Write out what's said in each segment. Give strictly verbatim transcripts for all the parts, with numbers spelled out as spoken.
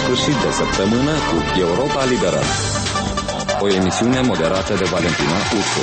sfârșit de săptămână cu Europa Liberală, o emisiune moderată de Valentina Ursu.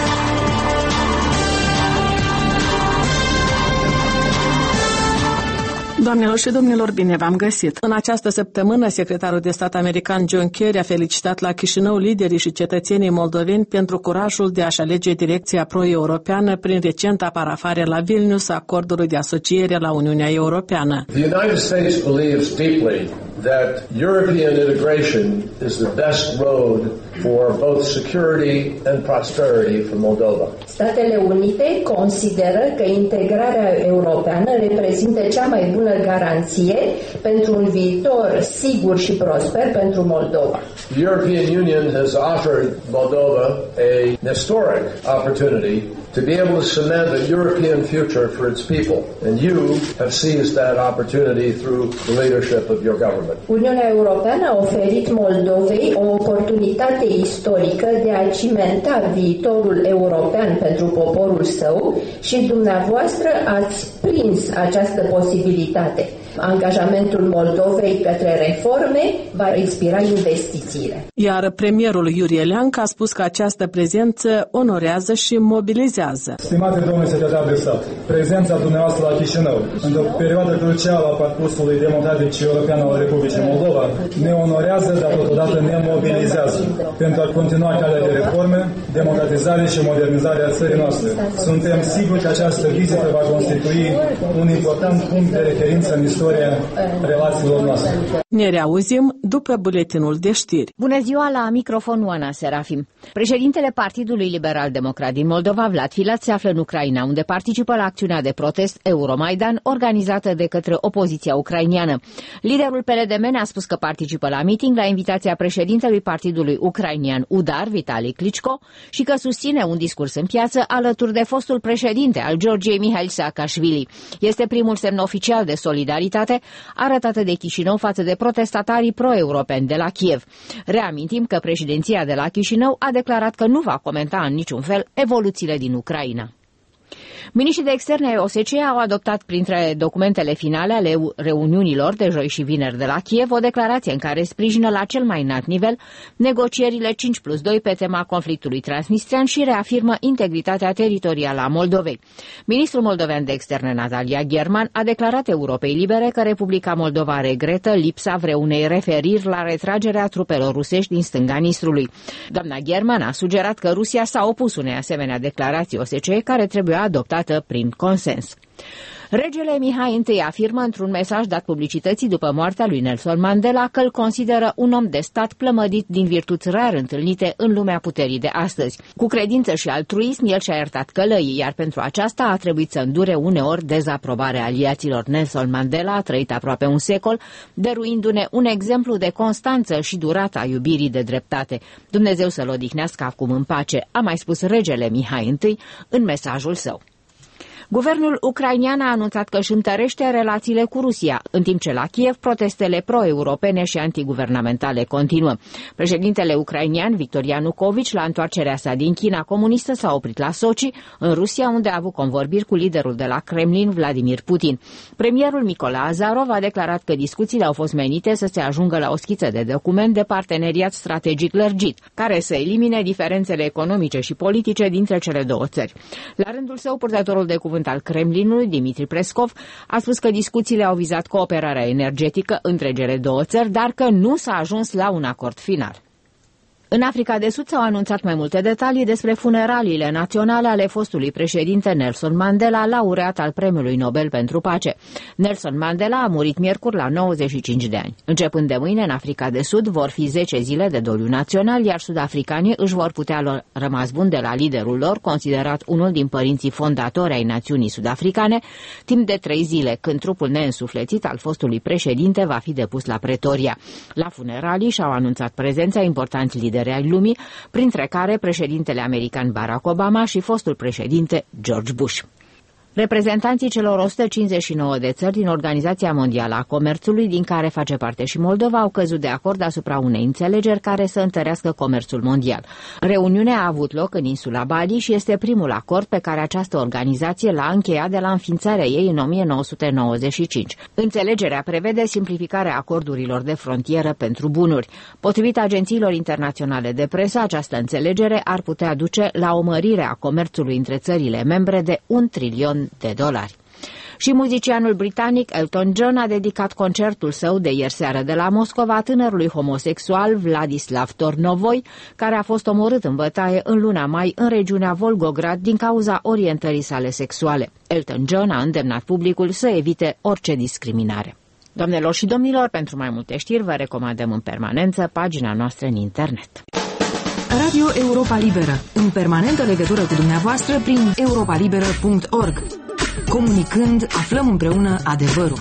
Doamnelor și domnilor, bine v-am găsit! În această săptămână, secretarul de stat american John Kerry a felicitat la Chișinău liderii și cetățenii moldoveni pentru curajul de a-și alege direcția pro-europeană prin recenta parafare la Vilnius a acordului de asociere la Uniunea Europeană. The United States believes deeply that European integration is the best road for both security and prosperity for Moldova. Statele Unite consideră că integrarea europeană reprezintă cea mai bună garanție pentru un viitor sigur și prosper pentru Moldova. The European Union has offered Moldova a historic opportunity to be able to cement a European future for its people, and you have seized that opportunity through the leadership of your government. Uniunea Europeană a oferit Moldovei o oportunitate istorică de a cimenta viitorul european pentru poporul său și dumneavoastră ați prins această posibilitate. Angajamentul Moldovei către reforme va inspira investițiile. Iar premierul Iurie Leancă a spus că această prezență onorează și mobilizează. Stimate domnule secretar de stat, prezența dumneavoastră la Chișinău, într-o perioadă crucială a parcursului democratic și european al Republicii Moldova, ne onorează, dar totodată ne mobilizează pentru a continua calea de reforme, democratizare și modernizare a țării noastre. Suntem siguri că această vizită va constitui un important punct de referință în istoria relațiilor noastre. Ne reauzim după buletinul de știri. Bună ziua, la microfon Oana Serafim. Președintele Partidului Liberal Democrat din Moldova, Vlad Filat, se află în Ucraina, unde participă la acțiunea de protest Euromaidan, organizată de către opoziția ucrainiană. Liderul P L D M a spus că participă la miting la invitația președintelui partidului ucrainian Udar, Vitali Klitschko, și că susține un discurs în piață alături de fostul președinte al Georgiei, Mihail Saakashvili. Este primul semn oficial de solidaritate arătată de Chișinău față de protestatarii pro-europeni de la Kiev. Reamintim că președinția de la Chișinău a declarat că nu va comenta în niciun fel evoluțiile din Ucraina. Miniștrii de externe ai O S C E au adoptat printre documentele finale ale reuniunilor de joi și vineri de la Kiev o declarație în care sprijină la cel mai înalt nivel negocierile cinci plus doi pe tema conflictului transnistrian și reafirmă integritatea teritorială a Moldovei. Ministrul moldovean de externe Natalia German a declarat Europei Libere că Republica Moldova regretă lipsa vreunei referiri la retragerea trupelor rusești din stânga Nistrului. Doamna German a sugerat că Rusia s-a opus unei asemenea declarații O S C E care trebuie adoptată prin consens. Regele Mihai I afirmă într-un mesaj dat publicității după moartea lui Nelson Mandela că îl consideră un om de stat plămădit din virtuți rar întâlnite în lumea puterii de astăzi. Cu credință și altruism, el și-a iertat călăii, iar pentru aceasta a trebuit să îndure uneori dezaprobarea aliaților. Nelson Mandela a trăit aproape un secol, dăruindu-ne un exemplu de constanță și durată a iubirii de dreptate. Dumnezeu să-l odihnească acum în pace, a mai spus regele Mihai I în mesajul său. Guvernul ucrainian a anunțat că își întărește relațiile cu Rusia, în timp ce la Kiev protestele pro-europene și antiguvernamentale continuă. Președintele ucrainian Victor Ianukovici, la întoarcerea sa din China comunistă, s-a oprit la Sochi, în Rusia, unde a avut convorbiri cu liderul de la Kremlin, Vladimir Putin. Premierul Nicolae Azarov a declarat că discuțiile au fost menite să se ajungă la o schiță de document de parteneriat strategic lărgit, care să elimine diferențele economice și politice dintre cele două țări. La rândul său, purtătorul de cuvânt al Kremlinului, Dimitri Peskov, a spus că discuțiile au vizat cooperarea energetică între cele două țări, dar că nu s-a ajuns la un acord final. În Africa de Sud s-au anunțat mai multe detalii despre funeraliile naționale ale fostului președinte Nelson Mandela, laureat al Premiului Nobel pentru Pace. Nelson Mandela a murit miercuri la nouăzeci și cinci de ani. Începând de mâine, în Africa de Sud vor fi zece zile de doliu național, iar sud-africanii își vor putea lua rămas bun de la liderul lor, considerat unul din părinții fondatori ai națiunii sud-africane, timp de trei zile, când trupul neînsuflețit al fostului președinte va fi depus la Pretoria. La funeralii și-au anunțat prezența importanți lideri ai lumii, printre care președintele american Barack Obama și fostul președinte George Bush. Reprezentanții celor o sută cincizeci și nouă de țări din Organizația Mondială a Comerțului, din care face parte și Moldova, au căzut de acord asupra unei înțelegeri care să întărească comerțul mondial. Reuniunea a avut loc în insula Bali și este primul acord pe care această organizație l-a încheiat de la înființarea ei în o mie nouă sute nouăzeci și cinci. Înțelegerea prevede simplificarea acordurilor de frontieră pentru bunuri. Potrivit agențiilor internaționale de presă, această înțelegere ar putea duce la o mărire a comerțului între țările membre de un trilion de dolari. Și muzicianul britanic Elton John a dedicat concertul său de ieri seară de la Moscova tânărului homosexual Vladislav Tornovoi, care a fost omorât în bătaie în luna mai în regiunea Volgograd din cauza orientării sale sexuale. Elton John a îndemnat publicul să evite orice discriminare. Doamnelor și domnilor, pentru mai multe știri vă recomandăm în permanență pagina noastră în internet. Radio Europa Liberă, în permanentă legătură cu dumneavoastră prin europa liberă punct org. Comunicând, aflăm împreună adevărul.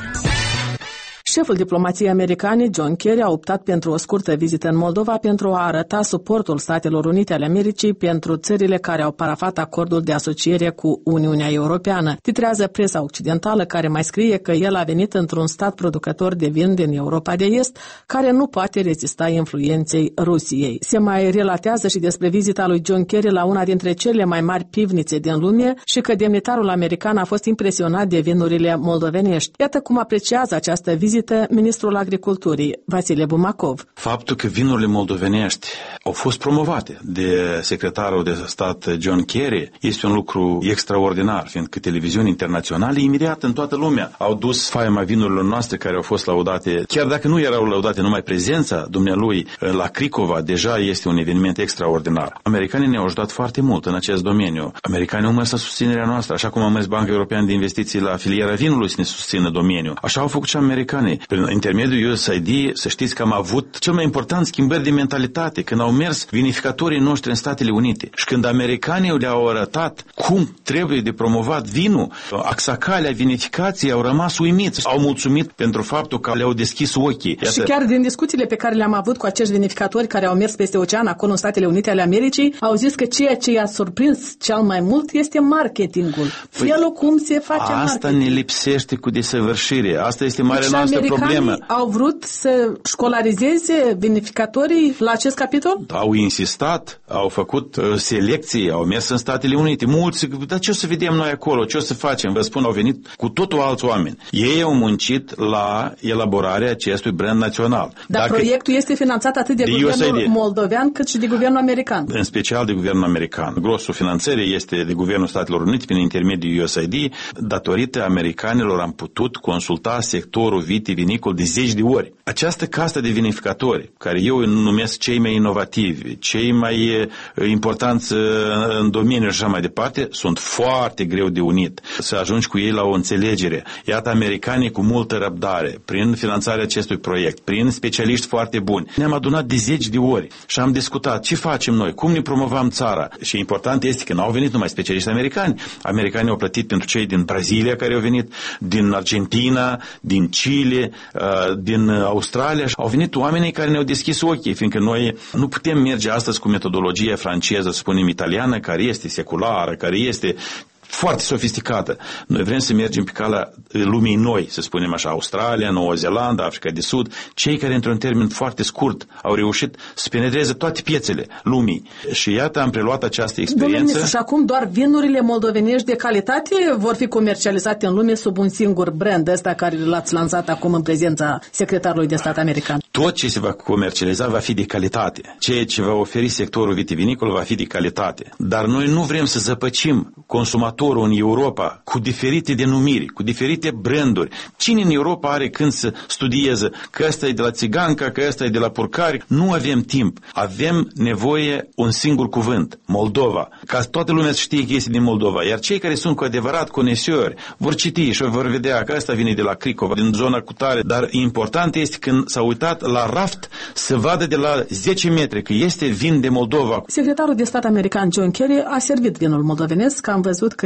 Șeful diplomației americane, John Kerry, a optat pentru o scurtă vizită în Moldova pentru a arăta suportul Statelor Unite ale Americii pentru țările care au parafat acordul de asociere cu Uniunea Europeană. Titrează presa occidentală, care mai scrie că el a venit într-un stat producător de vin din Europa de Est, care nu poate rezista influenței Rusiei. Se mai relatează și despre vizita lui John Kerry la una dintre cele mai mari pivnițe din lume și că demnitarul american a fost impresionat de vinurile moldovenești. Iată cum apreciază această vizită ministrul agriculturii, Vasile Bumacov. Faptul că vinurile moldovenești au fost promovate de secretarul de stat John Kerry este un lucru extraordinar, fiindcă televiziuni internaționale imediat în toată lumea au dus faima vinurilor noastre care au fost laudate, chiar dacă nu erau laudate numai prezența dumnealui la Cricova, deja este un eveniment extraordinar. Americanii ne-au ajutat foarte mult în acest domeniu. Americanii au mers la susținerea noastră, așa cum a mers Banca Europeană de Investiții la filiera vinului să ne susțină domeniul. Așa au făcut și americanii. Prin intermediul U S A I D, să știți că am avut cel mai important schimbări de mentalitate, când au mers vinificatorii noștri în Statele Unite și când americanii le-au arătat cum trebuie de promovat vinul, axacalea vinificației au rămas uimiți, au mulțumit pentru faptul că le-au deschis ochii. Iată. Și chiar din discuțiile pe care le-am avut cu acești vinificatori care au mers peste ocean, acolo în Statele Unite ale Americii, au zis că ceea ce i-a surprins cel mai mult este marketingul. Păi, felul cum se face asta marketing. Asta ne lipsește cu desăvârșire. Asta este marea noastră problemă. Au vrut să școlarizeze vinificatorii la acest capitol? Au insistat, au făcut uh, selecții, au mers în Statele Unite. Mulți, dar ce o să vedem noi acolo? Ce o să facem? Vă spun, au venit cu totul alți oameni. Ei au muncit la elaborarea acestui brand național. Dar Dacă proiectul este finanțat atât de, de guvernul moldovean cât și de guvernul american. În special de guvernul american. Grosul finanțării este de guvernul Statelor Unite prin intermediul U S A I D. Datorită americanilor am putut consulta sectorul vitivinicol de zeci de ori. Această castă de vinificatori, care eu îi numesc cei mai inovativi, cei mai importanți în domeniu și așa mai departe, sunt foarte greu de unit. Să ajungi cu ei la o înțelegere. Iată, americanii cu multă răbdare, prin finanțarea acestui proiect, prin specialiști foarte buni. Ne-am adunat de zeci de ori și am discutat ce facem noi, cum ne promovăm țara. Și important este că n-au venit numai specialiști americani. Americanii au plătit pentru cei din Brazilia care au venit, din Argentina, din Chile, din Australia. Au venit oamenii care ne-au deschis ochii, fiindcă noi nu putem merge astăzi cu metodologia franceză, să spunem italiană, care este seculară, care este foarte sofisticată. Noi vrem să mergem pe calea lumii noi, să spunem așa, Australia, Noua Zeelandă, Africa de Sud, cei care într-un termen foarte scurt au reușit să penetreze toate piețele lumii. Și iată, am preluat această experiență. Domnule, și acum doar vinurile moldovenești de calitate vor fi comercializate în lume sub un singur brand ăsta care l-ați lansat acum în prezența secretarului de stat american. Tot ce se va comercializa va fi de calitate. Ceea ce va oferi sectorul vitivinicol va fi de calitate. Dar noi nu vrem să zăpăcim consumatorul în Europa cu diferite denumiri, cu diferite branduri. Cine în Europa are când să studieze că ăsta e de la țiganca, că ăsta e de la purcari? Nu avem timp. Avem nevoie un singur cuvânt, Moldova. Ca toată lumea să știe că este din Moldova. Iar cei care sunt cu adevărat conesiori vor citi și vor vedea că ăsta vine de la Cricova, din zona cutare. Dar important este când s-a uitat la raft să vadă de la zece metri că este vin de Moldova. Secretarul de stat american John Kerry a servit vinul moldovenesc, că am văzut că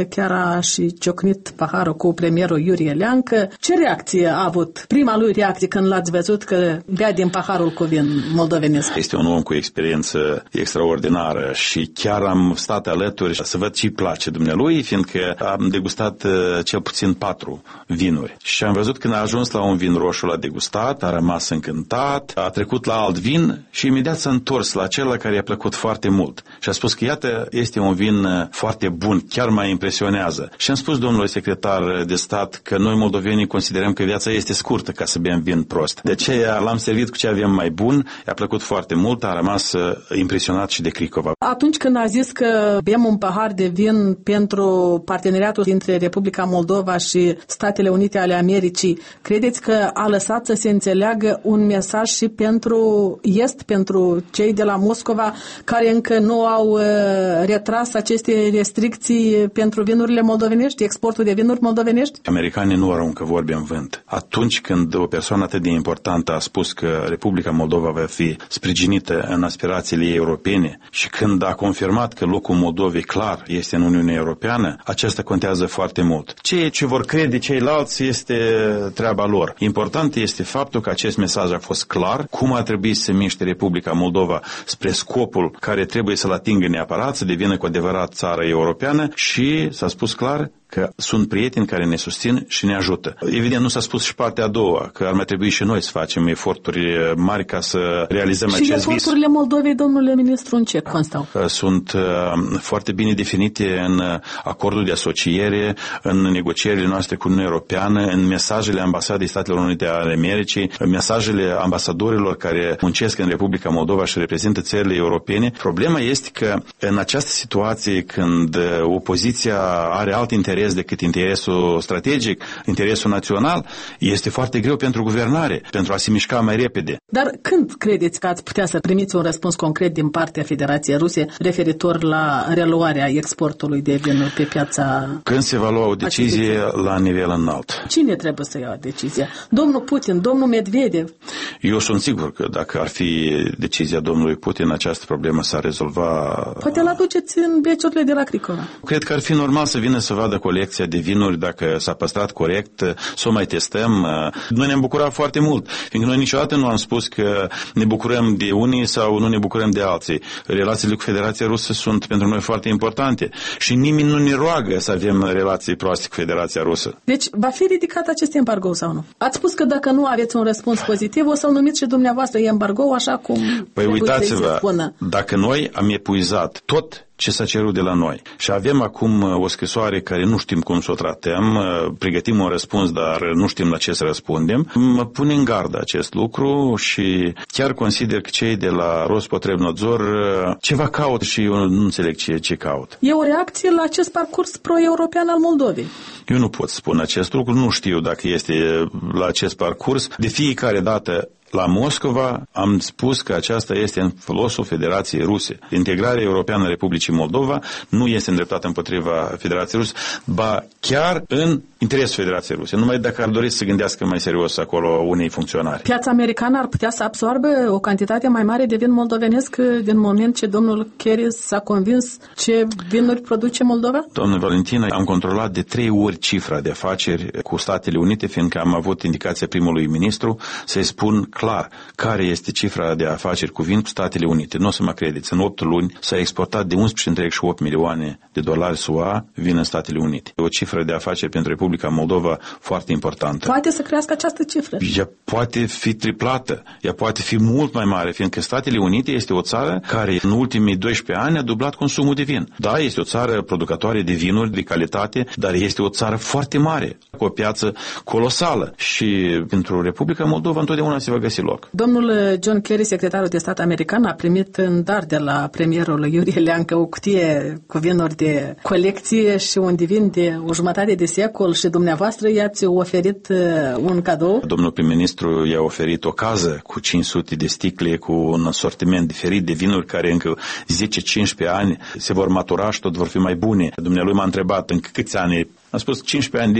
chiar a și ciocnit paharul cu premierul Iurie Leancă. Ce reacție a avut? Prima lui reacție când l-ați văzut că bea din paharul cu vin moldovenesc. Este un om cu experiență extraordinară și chiar am stat alături să văd ce-i place dumnealui, fiindcă am degustat cel puțin patru vinuri. Și am văzut când a ajuns la un vin roșu, l-a degustat, a rămas încântat, a trecut la alt vin și imediat s-a întors la acela care i-a plăcut foarte mult. Și a spus că iată, este un vin foarte bun, chiar mă impresionează. Și am spus domnului secretar de stat că noi moldovenii considerăm că viața este scurtă ca să bem vin prost. De aceea l-am servit cu ce avem mai bun, i-a plăcut foarte mult, a rămas impresionat și de Cricova. Atunci când a zis că bem un pahar de vin pentru parteneriatul dintre Republica Moldova și Statele Unite ale Americii, credeți că a lăsat să se înțeleagă un mesaj și pentru Est, pentru cei de la Moscova, care încă nu au uh, retras aceste restricții pentru vinurile moldovenești, exportul de vinuri moldovenești? Americanii nu aruncă vorbe în vânt. Atunci când o persoană atât de importantă a spus că Republica Moldova va fi sprijinită în aspirațiile ei europene și când a confirmat că locul Moldovei clar este în Uniunea Europeană, acesta contează foarte mult. Ceea ce vor crede ceilalți este treaba lor. Important este faptul că acest mesaj a fost clar, cum ar trebui să miște Republica Moldova spre scopul care trebuie să-l atingă neapărat, să devină cu adevărat țară europeană și s-a spus clar că sunt prieteni care ne susțin și ne ajută. Evident, nu s-a spus și partea a doua, că ar mai trebui și noi să facem eforturi mari ca să realizăm și acest vis. Și eforturile Moldovei, domnule ministru, în ce constau? Sunt uh, foarte bine definite în acordul de asociere, în negocierile noastre cu Uniunea Europeană, în mesajele ambasadei Statelor Unite ale Americii, în mesajele ambasadorilor care muncesc în Republica Moldova și reprezintă țările europene. Problema este că în această situație, când opoziția are alt interes decât interesul strategic, interesul național, este foarte greu pentru guvernare, pentru a se mișca mai repede. Dar când credeți că ați putea să primiți un răspuns concret din partea Federației Ruse referitor la reluarea exportului de vinuri pe piața... Când se va lua o decizie achiziție la nivel înalt. Cine trebuie să ia decizia? Domnul Putin, domnul Medvedev? Eu sunt sigur că dacă ar fi decizia domnului Putin, această problemă s-ar rezolva... Poate îl aduceți în beciurile de la Cricova. Cred că ar fi normal să vină să vadă colecția de vinuri, dacă s-a păstrat corect, să o mai testăm. Noi ne-am bucurat foarte mult, fiindcă noi niciodată nu am spus că ne bucurăm de unii sau nu ne bucurăm de alții. Relațiile cu Federația Rusă sunt pentru noi foarte importante și nimeni nu ne roagă să avem relații proaste cu Federația Rusă. Deci va fi ridicat acest embargo sau nu? Ați spus că dacă nu aveți un răspuns pozitiv, o să-l numiți și dumneavoastră embargo, așa cum... Păi uitați-vă, dacă noi am epuizat tot ce s-a cerut de la noi. Și avem acum o scrisoare care nu știm cum să o tratăm, pregătim un răspuns, dar nu știm la ce să răspundem. Mă pune în gardă acest lucru și chiar consider că cei de la Rospotrebnadzor ceva caut și eu nu înțeleg ce, ce caut. E o reacție la acest parcurs pro-european al Moldovei? Eu nu pot spune acest lucru, nu știu dacă este la acest parcurs. De fiecare dată la Moscova am spus că aceasta este în folosul Federației Ruse. Integrarea europeană a Republicii Moldova nu este îndreptată împotriva Federației Ruse, ba chiar în interesul Federației Ruse. Numai dacă ar dori să gândească mai serios acolo unei funcționari. Piața americană ar putea să absoarbă o cantitate mai mare de vin moldovenesc din moment ce domnul Kerry s-a convins ce vinuri produce Moldova? Domnul Valentina, am controlat de trei ori cifra de afaceri cu Statele Unite, fiindcă am avut indicația primului ministru să-i spun clar care este cifra de afaceri cu vin cu Statele Unite. Nu o să mă credeți, în opt luni s-a exportat de unsprezece virgulă opt milioane de dolari S U A vin în Statele Unite. O cifră de afaceri pentru Republica Moldova foarte importantă. Poate să crească această cifră? Ea poate fi triplată, ea poate fi mult mai mare, fiindcă Statele Unite este o țară care în ultimii doisprezece ani a dublat consumul de vin. Da, este o țară producătoare de vinuri de calitate, dar este o țară foarte mare, cu o piață colosală și pentru Republica Moldova întotdeauna se va găsi loc. Domnul John Kerry, secretarul de stat american, a primit în dar de la premierul Iurie Leancă o cutie cu vinuri de colecție și un vin de o jumătate de secol și dumneavoastră i-ați oferit un cadou. Domnul prim-ministru i-a oferit o cază cu cinci sute de sticle, cu un asortiment diferit de vinuri care încă zece cincisprezece ani se vor matura și tot vor fi mai bune. Dumnealui m-a întrebat în câți ani. Am spus cincisprezece ani liber.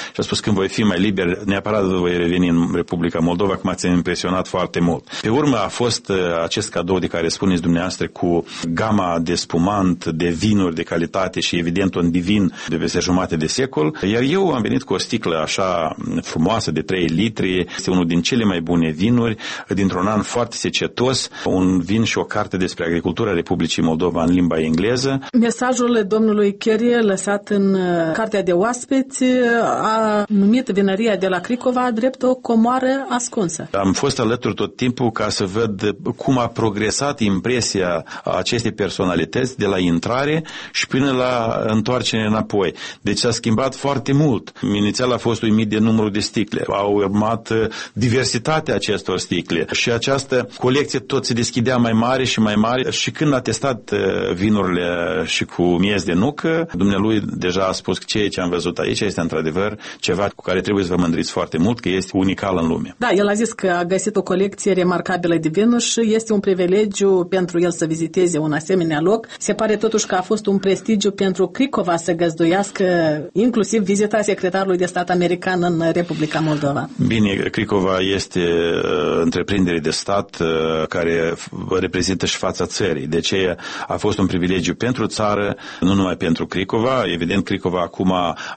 și a spus când voi fi mai liber, neapărat voi reveni în Republica Moldova, că m-ați impresionat foarte mult. Pe urmă a fost acest cadou de care spuneți dumneavoastră cu gama de spumant, de vinuri de calitate și evident un divin de peste jumate de secol, iar eu am venit cu o sticlă așa frumoasă de trei litri, este unul din cele mai bune vinuri, dintr-un an foarte secetos, un vin și o carte despre agricultura Republicii Moldova în limba engleză. Mesajul domnului Kerie lăsat în Cartea de Oaspeți a numit vinăria de la Cricova drept o comoară ascunsă. Am fost alături tot timpul ca să văd cum a progresat impresia acestei personalități de la intrare și până la întoarcere înapoi. Deci s-a schimbat foarte mult. Inițial a fost uimit de numărul de sticle. Au urmat diversitatea acestor sticle și această colecție tot se deschidea mai mare și mai mare și când a testat vinurile și cu miez de nucă, dumnealui deja a spus că ceea ce am văzut aici este într-adevăr ceva cu care trebuie să vă mândriți foarte mult, că este unical în lume. Da, el a zis că a găsit o colecție remarcabilă de vinuri și este un privilegiu pentru el să viziteze un asemenea loc. Se pare totuși că a fost un prestigiu pentru Cricova să găzduiască inclusiv vizita secretarului de stat american în Republica Moldova. Bine, Cricova este uh, întreprindere de stat uh, care reprezintă și fața țării. De ce a fost un privilegiu pentru țară, nu numai pentru Cricova. Evident, Cricova acum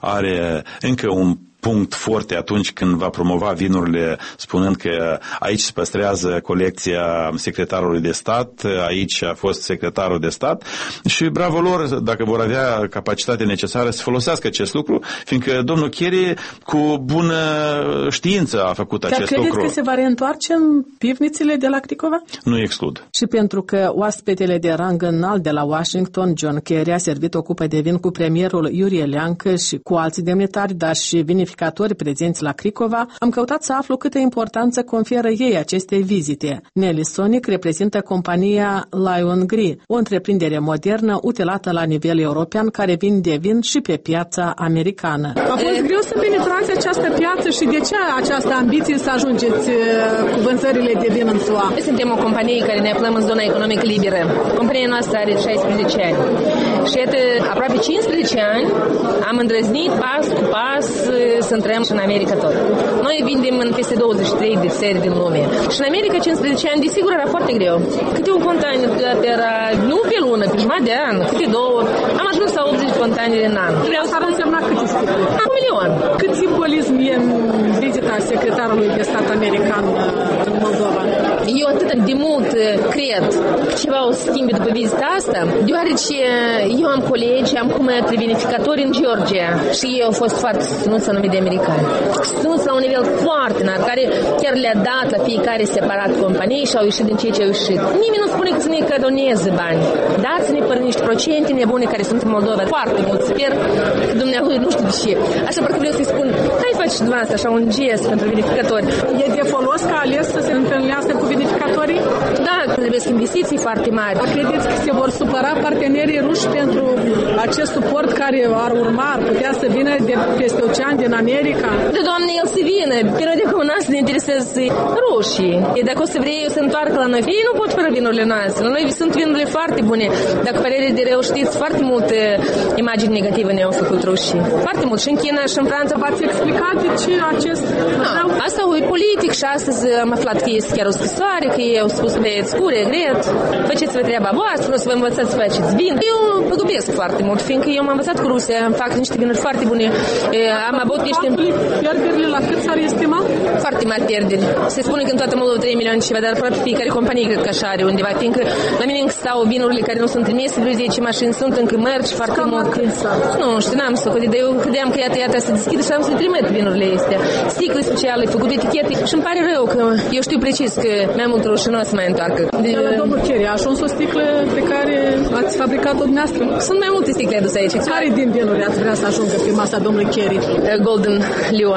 are încă un punct foarte atunci când va promova vinurile, spunând că aici se păstrează colecția secretarului de stat, aici a fost secretarul de stat și bravo lor dacă vor avea capacitatea necesară să folosească acest lucru, fiindcă domnul Kerie cu bună știință a făcut Chiar acest lucru. credeți că se va reîntoarce în pivnițele de la Cricova? Nu exclud. Și pentru că oaspetele de rang înalt de la Washington, John Kerry, a servit o cupă de vin cu premierul Iurie Leancă și cu alții demnitari, dar și vinificatori prezenți la Cricova, am căutat să aflu câtă importanță conferă ei acestei vizite. Nelly Sonic reprezintă compania Lion Gris, o întreprindere modernă utilată la nivel european care vinde vin și pe piața americană. A fost greu să penetrați această piață și de ce această ambiție să ajungeți cu vânzările de vin în S U A? Noi suntem o companie care ne aflăm în zona economică liberă. Compania noastră are șaisprezece ani și iată, aproape cincisprezece ani am îndrăznit pas cu pas să intrăm și în America tot. Noi vindem în peste douăzeci și trei de țări din lume. Și în America cincisprezece ani, desigur, era foarte greu. Câte un container era, nu pe lună, pe jumătate de an, câte două. Am ajuns la optzeci de containere în an. Vreau să ar însemna câte sticle? Un milion. Cât simbolism e în vizita secretarului de stat american în Moldova? Eu atât de mult cred că ceva o schimbe după vizita asta, deoarece eu am colegi, am cum vinificatori în Georgia și ei au fost foarte susținuți în nume de americani. Susținuți la un nivel foarte înalt, care chiar le-a dat la fiecare separat companii și au ieșit din ceea ce au ieșit. Nimeni nu spune că să ne cadoneze bani. Dați-ne pe niște procente nebune care sunt în Moldova. Foarte mult sper că dumneavoastră nu știu de ce. Așa parcă vreau să-i spun, hai faci și dumneavoastră așa un gest pentru vinificatori. E de folos ca ales să se întâlnească cu vinificatorii? Da, trebuie să investiții foarte mari. Credeți că se vor supăra partenerii ruși pentru acest suport care ar urma, ar putea să vină de peste ocean, din America? Da, Doamne, el să vină. Pentru că cu nas ne interesează rușii. Dacă o să vrei, eu să întoarcă la noi. Ei nu pot fără vinurile noastre. La noi sunt vinurile foarte bune. Dacă părere de rău știți, foarte multe imagini negative ne-au făcut rușii. Foarte mult. Și în China și în Franța. V-ați explicat de ce acest... Da, asta e politic și astăzi am aflat că este chiar o scrisoare, că ei au spus băieți cu regret, faceți-vă treaba voastră, nu o să vă învățați să faceți vin. Eu păgubesc foarte mult, fiindcă eu m-am învățat cu Rusia, îmi fac niște vinuri foarte bune. Am avut niște... Pierderile la cât s-ar estima? Foarte mari pierderi. Se spune că în toată Moldova trei milioane ceva, dar aproape fiecare companie cred că așa are undeva, fiindcă la mine încă stau vinurile care nu sunt trimise, vreo zece mașini sunt, încă mergi foarte Cam mult. Nu, știu, n-am să cădea, dar eu credeam că iată, iată, să deschid și am să le trimit vinurile astea. Sticle speciale, făcut etichete și îmi pare rău că eu știu precis că mai mult rușinos să mai întoarcă. De la domnul Kerie, a ajuns o sticlă pe care ați fabricat-o dumneavoastră? Sunt mai multe sticle aduse aici. Care din vinuri ați vrea să ajungă pe masa domnului Kerie? Golden Lion.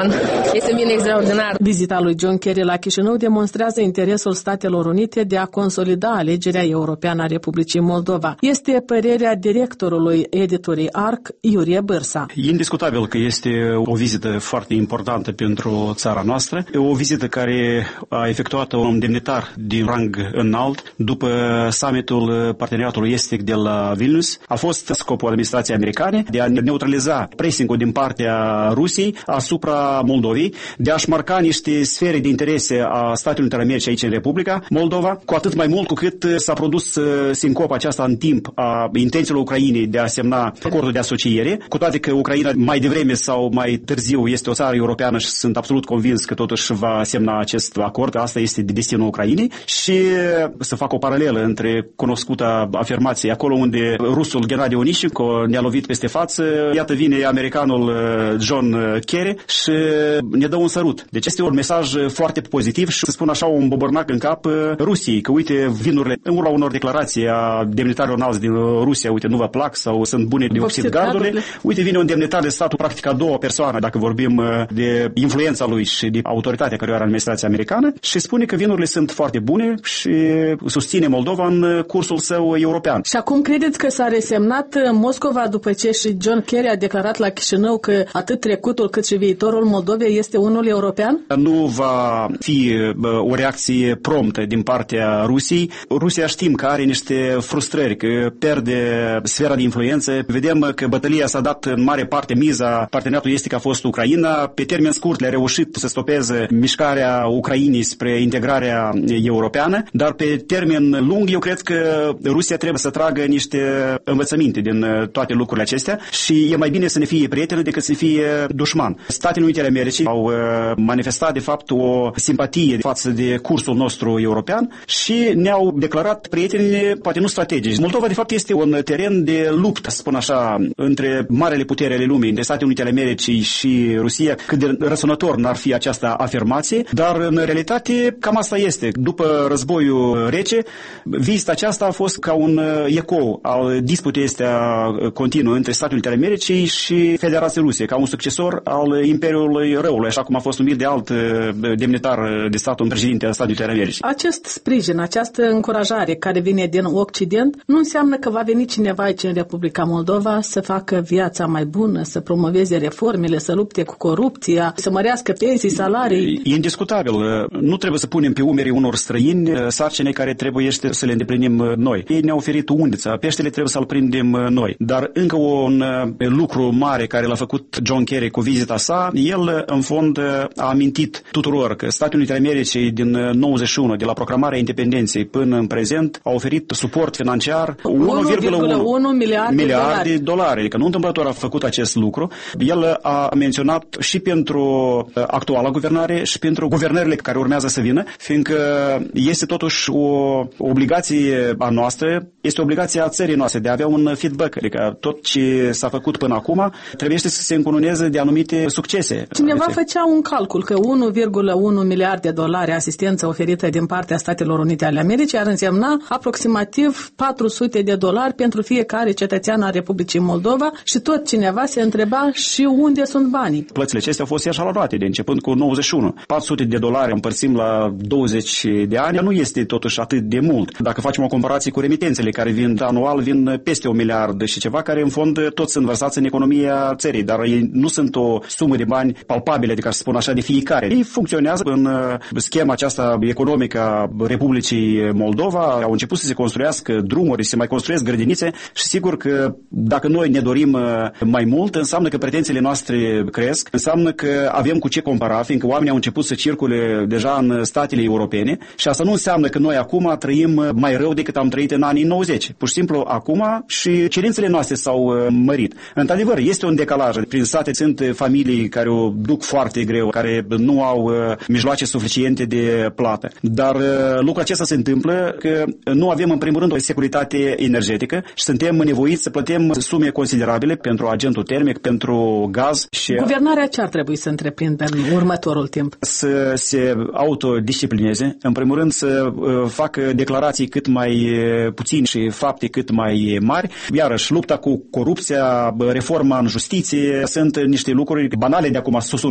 Este bine extraordinar. Vizita lui John Kerry la Chișinău demonstrează interesul Statelor Unite de a consolida alegerea europeană a Republicii Moldova. Este părerea directorului editurii A R C, Iurie Bârsa. E indiscutabil că este o vizită foarte importantă pentru țara noastră, o vizită care a efectuat un demnitar din rang înalt după summitul parteneriatului estic de la Vilnius. A fost scopul administrației americane de a neutraliza pressing-ul din partea Rusiei asupra Moldovei, de a-și marca niște sfere de interese a Statelor Unite ale Americii aici în Republica Moldova, cu atât mai mult cu cât s-a produs sincopa aceasta în timp a intențiilor Ucrainei de a semna acordul de asociere, cu toate că Ucraina mai devreme sau mai târziu este o țară europeană și sunt absolut convins că totuși va semna acest acord. Asta este destinul Ucrainei. Și să fac o paralelă între cunoscuta afirmație, acolo unde rusul Gennady Onishchenko ne-a lovit peste față, iată vine americanul John Kerry și ne dă un sărut. Deci este un mesaj foarte pozitiv și să spun așa un bobornac în cap Rusiei, că uite vinurile, în urma unor declarații a demnitarilor înalți din Rusia, uite nu vă plac sau sunt bune de oxid gardurile, uite vine un demnitar de statul, practic a doua persoană, dacă vorbim de influența lui și de autoritatea care o are administrația americană, și spune că vinurile sunt foarte bune și susține Moldova în cursul său european. Și acum credeți că s-a resemnat Moscova după ce și John Kerry a declarat la Chișinău că atât trecutul cât și viitorul Moldovei este unul european? Nu va fi o reacție promptă din partea Rusiei. Rusia știm că are niște frustrări, că pierde sfera de influență. Vedem că bătălia s-a dat în mare parte, miza parteneriatului estic a fost Ucraina. Pe termen scurt le-a reușit să stopeze mișcarea Ucrainei spre integrarea europeană, dar pe termen lung eu cred că Rusia trebuie să tragă niște învățăminte din toate lucrurile acestea și e mai bine să ne fie prieten decât să ne fie dușman. Statele Unite ale Americii au manifestat de fapt o simpatie față de cursul nostru european și ne-au declarat prieteni, poate nu strategici. Moldova de fapt este un teren de luptă, să spun așa, între marele putere ale lumii, între Statele Unite ale Americii și Rusia. Cât de răsunător n-ar fi această afirmație, dar în realitate cam asta este. După războiul rece, vizita aceasta a fost ca un ecou al disputei astea continuă între Statele Unite ale Americii și Federația Rusie, ca un succesor al Imperiului Răului, așa cum a fost numit de alt demnitar de stat, un președinte al Statelor Unite ale Americii. Acest sprijin, această încurajare care vine din Occident, nu înseamnă că va veni cineva aici în Republica Moldova să facă viața mai bună, să promoveze reformele, să lupte cu corupția, să mărească pensii, salarii. E indiscutabil. Nu trebuie să punem pe umerii unor străini sarcine care trebuie să le îndeplinim noi. Ei ne-au oferit undița, peștele trebuie să-l prindem noi. Dar încă un lucru mare care l-a făcut John Kerry cu vizita sa, el în fond a amintit tuturor că Statele Unite ale Americii din nouăzeci și unu, de la proclamarea independenței până în prezent, au oferit suport financiar unu virgulă unu miliarde de dolari. dolari. Adică nu întâmplător a făcut acest lucru. El a menționat și pentru actuala guvernare și pentru guvernările care urmează să vină, fiindcă este totuși o obligație a noastră, este obligația a țării noastre de a avea un feedback. Adică tot ce s-a făcut până acum trebuie să se încununeze de anumite succese. Cineva făcea un calcul că unu virgulă unu miliarde de dolari asistență oferită din partea Statelor Unite ale Americii ar însemna aproximativ patru sute de dolari pentru fiecare cetățean al Republicii Moldova și tot cineva se întreba și unde sunt banii. Plățile acestea au fost eșalonate de începând cu nouăzeci și unu. patru sute de dolari împărțim la douăzeci de ani, nu este totuși atât de mult. Dacă facem o comparație cu remitențele care vin anual, vin peste un miliard și ceva, care în fond toți sunt vărsați în economia țării, dar ei nu sunt o sumă de bani palpabile, de ca să spun așa, de fiecare. Ei funcționează în schema aceasta economică a Republicii Moldova, au început să se construiască drumuri, să se mai construiesc grădinițe și sigur că dacă noi ne dorim mai mult, înseamnă că pretențiile noastre cresc, înseamnă că avem cu ce compara, fiindcă oamenii au început să circule deja în statele europene și asta nu înseamnă că noi acum trăim mai rău decât am trăit în anii nouăzeci. Pur și simplu acum și cerințele noastre s-au mărit. Într-adevăr, este un decalaj. Prin state sunt familii care o duc foarte greu, care nu au mijloace suficiente de plată. Dar lucrul acesta se întâmplă că nu avem în primul rând o securitate energetică și suntem nevoiți să plătim sume considerabile pentru agentul termic, pentru gaz. Și guvernarea ce ar trebui să întreprindă în următorul timp? Să se autodisciplineze, în primul rând să facă declarații cât mai puțini și fapte cât mai mari. Iarăși, lupta cu corupția, reforma în justiție, sunt niște lucruri banale de acum, sună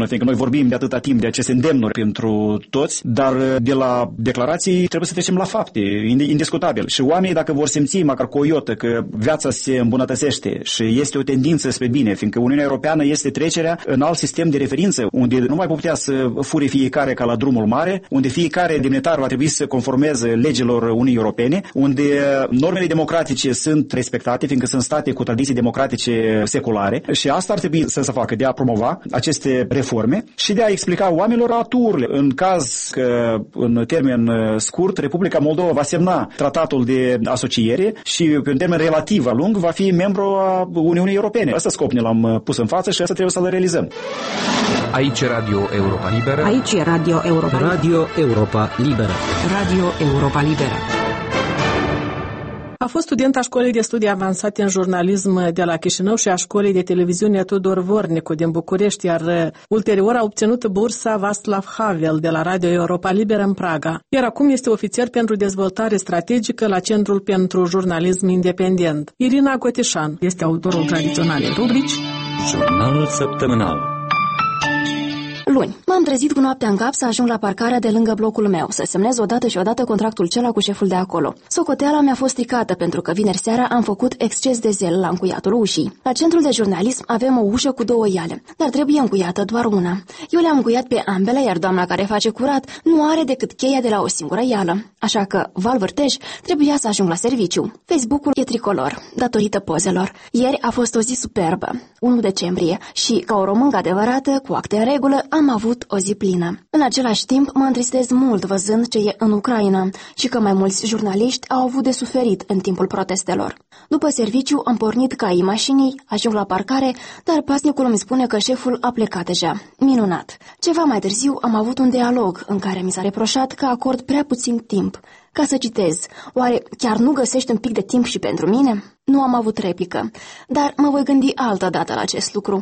fiindcă noi vorbim de atâta timp de aceste îndemnuri pentru toți, dar de la declarații trebuie să trecem la fapte, indiscutabil. Și oamenii, dacă vor simți măcar cu o iotă că viața se îmbunătățește și este o tendință spre bine, fiindcă Uniunea Europeană este trecerea în alt sistem de referință, unde nu mai putea să fure fiecare ca la drumul mare, unde fiecare demnitar va trebui să conformeze legilor Uniunii Europene, unde normele democratice sunt respectate, fiindcă sunt state cu tradiții democratice seculare, și asta ar trebui să se facă, de a promova aceste reforme și de a explica oamenilor aturile. În caz că, în termen scurt, Republica Moldova va semna tratatul de asociere și, pe un termen relativ lung, va fi membru a Uniunii Europene. Asta scop ne l-am pus în față și asta trebuie să-l realizăm. Aici Radio Europa Liberă. Aici e Radio Europa Liberă. Radio Europa Liberă. Radio Europa Liberă. A fost student a Școlii de Studii Avansate în Jurnalism de la Chișinău și a Școlii de Televiziune Tudor Vornicu din București, iar ulterior a obținut bursa Václav Havel de la Radio Europa Liberă în Praga. Iar acum este ofițer pentru dezvoltare strategică la Centrul pentru Jurnalism Independent. Irina Gotișan este autorul tradiționalei rubrici Jurnalul Săptămânal. Luni, m-am trezit cu noaptea în cap să ajung la parcarea de lângă blocul meu, să semnez odată și odată contractul cela cu șeful de acolo. Socoteala mi-a fost stricată pentru că vineri seara am făcut exces de zel la încuiatul ușii. La centrul de jurnalism avem o ușă cu două iale, dar trebuie încuiată doar una. Eu le-am încuiat pe ambele, iar doamna care face curat nu are decât cheia de la o singură ială. Așa că, val vârtej, trebuia să ajung la serviciu. Facebook-ul e tricolor, datorită pozelor. Ieri a fost o zi superbă, unu decembrie, și, ca o româncă adevărată, cu acte în regulă, am avut o zi plină. În același timp, mă întristez mult văzând ce e în Ucraina și că mai mulți jurnaliști au avut de suferit în timpul protestelor. După serviciu, am pornit caii mașinii, ajung la parcare, dar pasnicul îmi spune că șeful a plecat deja. Minunat! Ceva mai târziu am avut un dialog în care mi s-a reproșat că acord prea puțin timp. Ca să citez, oare chiar nu găsești un pic de timp și pentru mine? Nu am avut replică, dar mă voi gândi altă dată la acest lucru.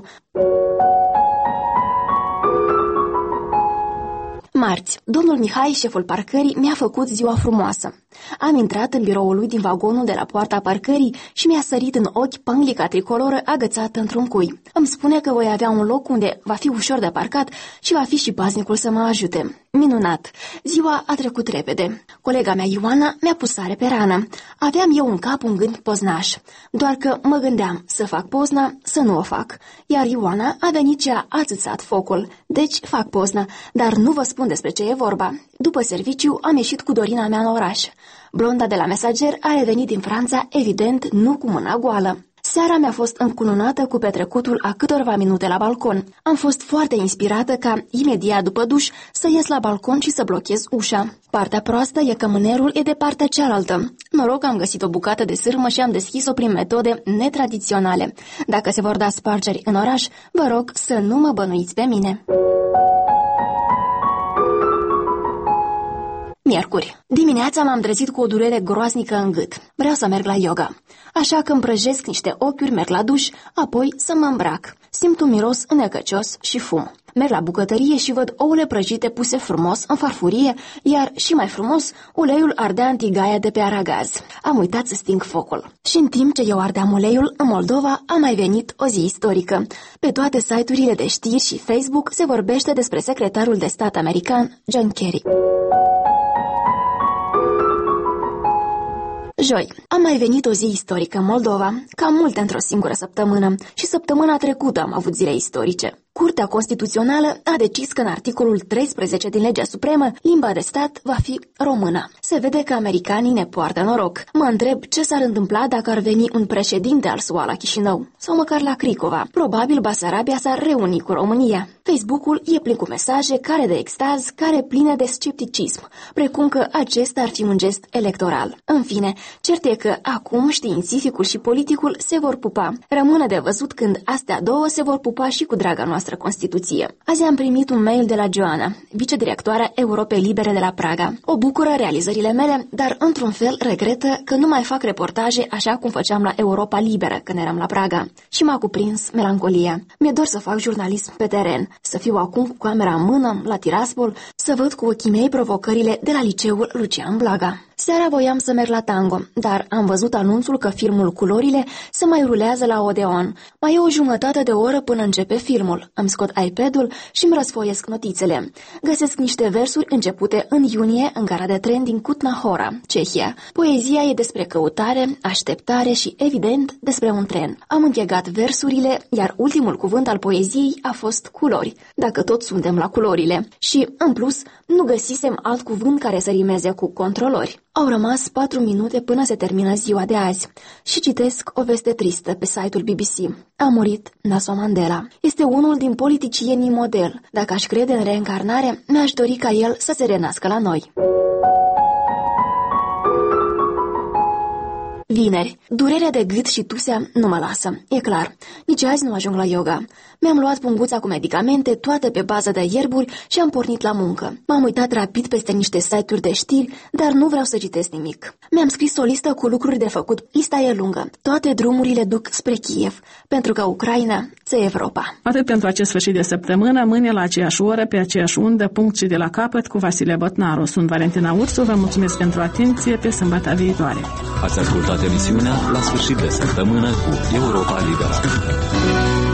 Marți, domnul Mihai, șeful parcării, mi-a făcut ziua frumoasă. Am intrat în biroul lui din vagonul de la poarta parcării și mi-a sărit în ochi panglica tricoloră agățată într-un cui. Îmi spune că voi avea un loc unde va fi ușor de parcat și va fi și paznicul să mă ajute. Minunat! Ziua a trecut repede. Colega mea, Ioana, mi-a pus sare pe rană. Aveam eu în cap un gând poznaș, doar că mă gândeam să fac pozna, să nu o fac. Iar Ioana a venit și a ațățat focul. Deci fac pozna, dar nu vă spun despre ce e vorba. După serviciu am ieșit cu Dorina mea în oraș. Blonda de la Mesager a revenit din Franța, evident, nu cu mâna goală. Seara mi-a fost încununată cu petrecutul a câtorva minute la balcon. Am fost foarte inspirată ca, imediat după duș, să ies la balcon și să blochez ușa. Partea proastă e că mânerul e de partea cealaltă. Noroc că am găsit o bucată de sârmă și am deschis-o prin metode netradiționale. Dacă se vor da spargeri în oraș, vă rog să nu mă bănuiți pe mine. Miercuri. Dimineața m-am trezit cu o durere groaznică în gât. Vreau să merg la yoga. Așa că îmi prăjesc niște ochiuri, merg la duș, apoi să mă îmbrac. Simt un miros înecăcios și fum. Merg la bucătărie și văd ouăle prăjite puse frumos în farfurie, iar, și mai frumos, uleiul ardea în tigaia de pe aragaz. Am uitat să sting focul. Și în timp ce eu ardeam uleiul, în Moldova a mai venit o zi istorică. Pe toate site-urile de știri și Facebook se vorbește despre secretarul de stat american, John Kerry. Joi, a mai venit o zi istorică în Moldova, cam multe într-o singură săptămână, și săptămâna trecută am avut zile istorice. Curtea Constituțională a decis că în articolul treisprezece din legea supremă, limba de stat va fi română. Se vede că americanii ne poartă noroc. Mă întreb ce s-ar întâmpla dacă ar veni un președinte al S U A la Chișinău, sau măcar la Cricova. Probabil Basarabia s-ar reuni cu România. Facebook-ul e plin cu mesaje, care de extaz, care pline de scepticism, precum că acesta ar fi un gest electoral. În fine, cert e că acum științificul și politicul se vor pupa. Rămâne de văzut când astea două se vor pupa și cu draga noastră Constituție. Azi am primit un mail de la Joana, vicedirectoarea Europei Libere de la Praga. O bucură realizările mele, dar într-un fel regretă că nu mai fac reportaje așa cum făceam la Europa Liberă când eram la Praga. Și m-a cuprins melancolia. Mi-e dor să fac jurnalism pe teren, să fiu acum cu camera în mână, la Tiraspol, să văd cu ochii mei provocările de la liceul Lucian Blaga. Seara voiam să merg la tango, dar am văzut anunțul că filmul Culorile se mai rulează la Odeon. Mai e o jumătate de oră până începe filmul. Îmi scot iPad-ul și îmi răsfoiesc notițele. Găsesc niște versuri începute în iunie în gara de tren din Kutna Hora, Cehia. Poezia e despre căutare, așteptare și, evident, despre un tren. Am închegat versurile, iar ultimul cuvânt al poeziei a fost culori, dacă tot suntem la culorile. Și, în plus, nu găsisem alt cuvânt care să rimeze cu controlori. Au rămas patru minute până se termină ziua de azi și citesc o veste tristă pe site-ul B B C. A murit Nelson Mandela. Este unul din politicienii model. Dacă aș crede în reîncarnare, mi-aș dori ca el să se renască la noi. Vineri. Durerea de gât și tusea nu mă lasă, e clar. Nici azi nu ajung la yoga. Mi-am luat punguța cu medicamente, toate pe bază de ierburi și am pornit la muncă. M-am uitat rapid peste niște site-uri de știri, dar nu vreau să citesc nimic. Mi-am scris o listă cu lucruri de făcut. Lista e lungă. Toate drumurile duc spre Kiev, pentru că Ucraina ți Europa. Atât pentru acest sfârșit de săptămână, mâine la aceeași oră, pe aceeași undă, punct și de la capăt, cu Vasile Botnaru. Sunt Valentina Ursu, vă mulțumesc pentru atenție, pe sâmbătă viitoare. Ați ascultat emisiunea La sfârșit de săptămână cu Europa Liberă.